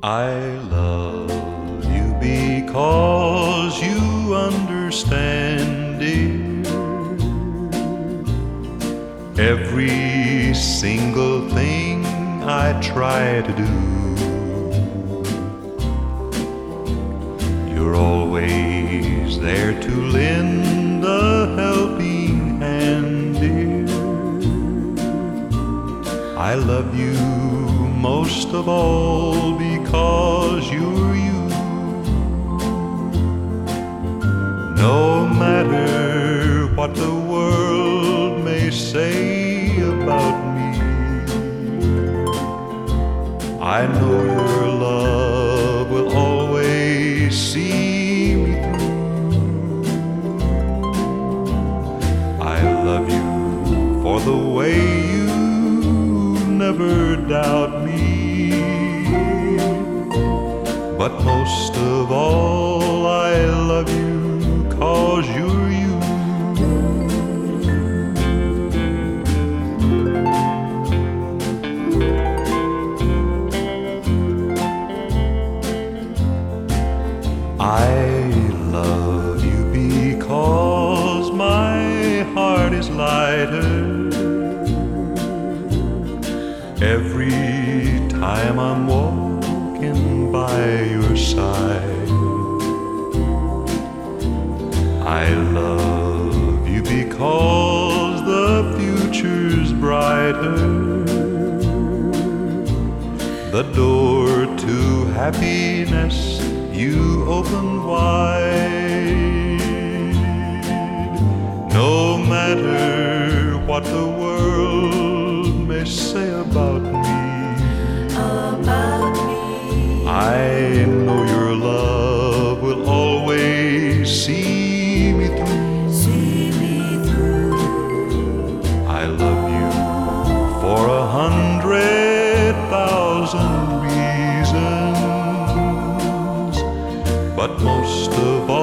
I love you because you understand, dear, every single thing I try to do. You're always there to lend a helping hand, dear. I love you most of all because you're you. No matter what the world may say about me, I know your love will always see me through. I love you for the way you never doubt me, but most of all I love you 'cause you're you. I love you because my heart is lighter every time I'm walking by your side. I love you because the future's brighter, the door to happiness you open wide. No matter what the world may say about me, I know your love will always see me through. I love you for 100,000 reasons, but most of all